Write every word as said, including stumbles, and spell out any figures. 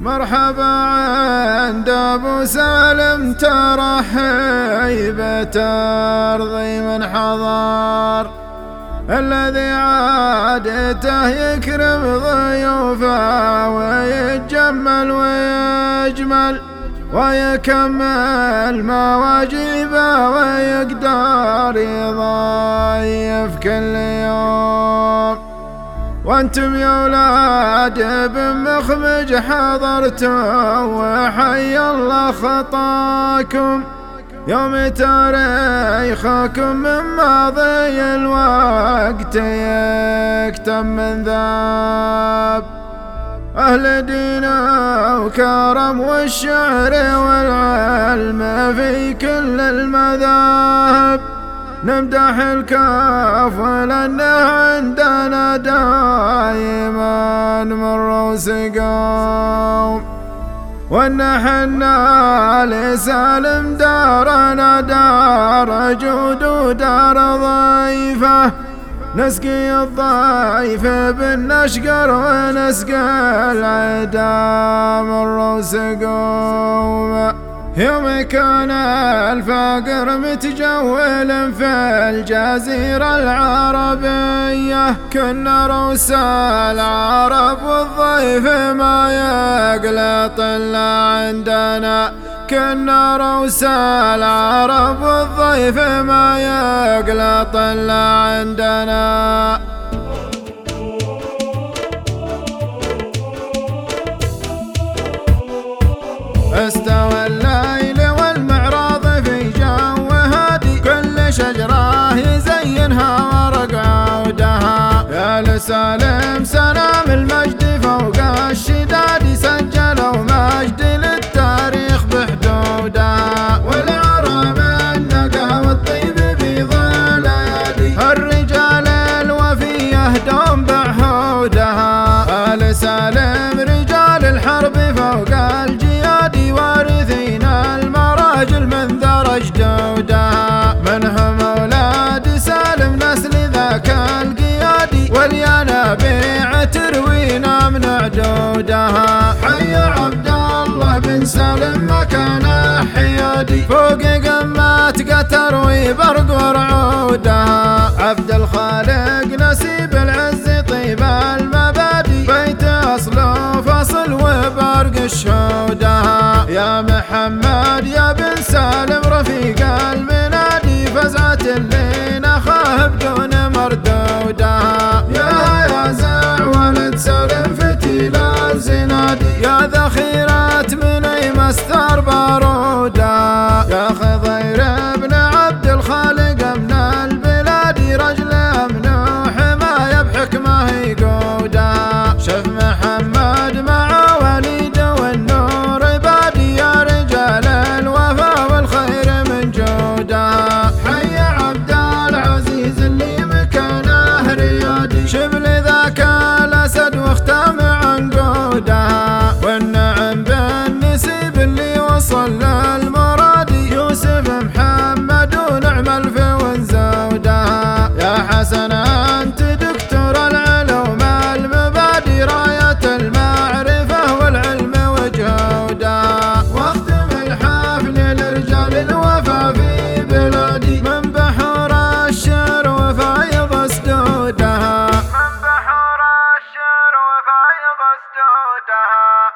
مرحبا عند ابو سالم، ترى هيبة ارضي من حضار، الذي عادته يكرم ضيوفه ويتجمل ويجمل ويكمل مواجبه ويقدر يضيف كل يوم. وانتم يا ولاد ابن مخمج حضرتم وحي الله خطاكم، يوم تاريخكم من ماضي الوقت يكتم من ذاب. أهل دين وكرم والشعر والعلم في كل المذاهب، نمدح الكاف لأنه عندنا دائما مر وسقام، ونحنا لسالم دارنا دار جود ودار ضيفه، نسقي الضيف بالنشقر ونسقي العدا مر وسقام. يوم كان الفقر متجول في الجزيرة العربية، كنا روس العرب والضيف ما يقلط إلا عندنا، كنا روس العرب والضيف ما يقلط إلا عندنا. استوى الليل والمعراض في جو هادي، كل شجرة يزينها ورق عودها، يا لسالم سلام المجد فوق الشداد، سجلوا مجد للتاريخ بحدودها، والعرب النقا والطيب في ظل يدي، الرجال الوفية دوم بعهودها، آل سالم رجال الحرب فوق الجياد، وارثين المراجل من درج جودها، منهم أولاد سالم نسل ذاك القيادي، والينابيع تروينا من عدودها. حي عبد الله بن سالم مكانه حيادي، فوق قمات قتر وبرق ورعودها، عبد الخالق نسيب العز طيب المبادي، بيت أصله فصل وبرق الشودها، يا محمد يا بن سالم رفيق المنادي، فزعة اللي نخاه بدون مردودها، يا يازع ولد سالم فتيل الزنادي، يا ذخيرة من مستر بارودها، يا خضير ابن عبد الخالق من البلاد، رجل امن وحماية بحكمه يقودها، شف محمد مع وليد والنور بادي، يا رجال الوفا والخير من جودها. حي عبد العزيز اللي مكانه ريادي، شبل ذاك الاسد واختام عنقودها، والنعم بالنسيب اللي وصل للمرادي، يوسف محمد ونعم الف ونزودها، يا حسن انت دكتور العلوم المبادي، راية المعرفة والعلم وجودها، واختم الحفل لرجال الوفا في بلادي، من بحور الشعر وفايض اسدودها، من بحور الشعر وفايض اسدودها.